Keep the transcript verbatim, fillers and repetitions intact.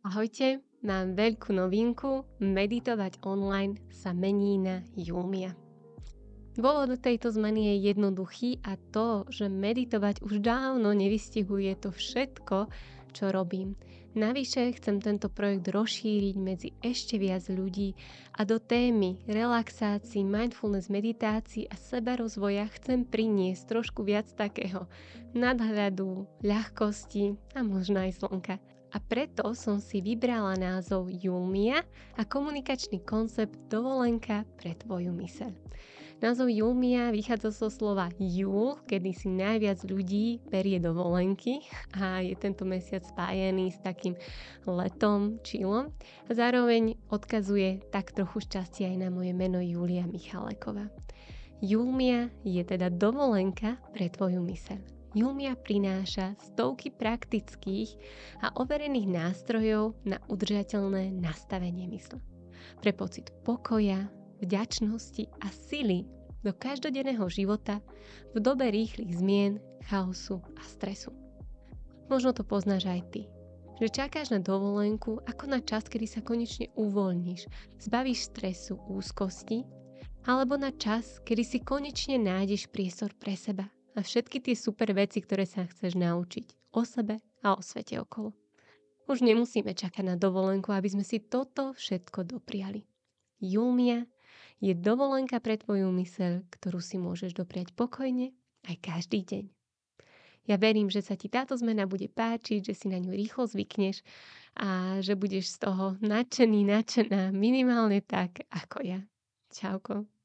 Ahojte, mám veľkú novinku. Meditovať online sa mení na Julmia. Dôvod tejto zmeny je jednoduchý a to, že meditovať už dávno nevystihuje to všetko, čo robím. Navyše chcem tento projekt rozšíriť medzi ešte viac ľudí a do témy relaxácií, mindfulness, meditácií a sebarozvoja chcem priniesť trošku viac takého nadhľadu, ľahkosti a možno aj slnka. A preto som si vybrala názov Julmia a komunikačný koncept dovolenka pre tvoju myseľ. Názov Julmia vychádza zo slova júl, kedy si najviac ľudí berie dovolenky a je tento mesiac spájený s takým letom, chillom. A zároveň odkazuje tak trochu šťastie aj na moje meno Julia Michaleková. Julmia je teda dovolenka pre tvoju myseľ. Julmia prináša stovky praktických a overených nástrojov na udržateľné nastavenie mysle. Pre pocit pokoja, vďačnosti a sily do každodenného života v dobe rýchlych zmien, chaosu a stresu. Možno to poznáš aj ty, že čakáš na dovolenku ako na čas, kedy sa konečne uvoľníš, zbavíš stresu, úzkosti, alebo na čas, kedy si konečne nájdeš priestor pre seba a všetky tie super veci, ktoré sa chceš naučiť o sebe a o svete okolo. Už nemusíme čakať na dovolenku, aby sme si toto všetko dopriali. Julmia je dovolenka pre tvoju myseľ, ktorú si môžeš dopriať pokojne aj každý deň. Ja verím, že sa ti táto zmena bude páčiť, že si na ňu rýchlo zvykneš a že budeš z toho nadšený, nadšená minimálne tak ako ja. Čauko.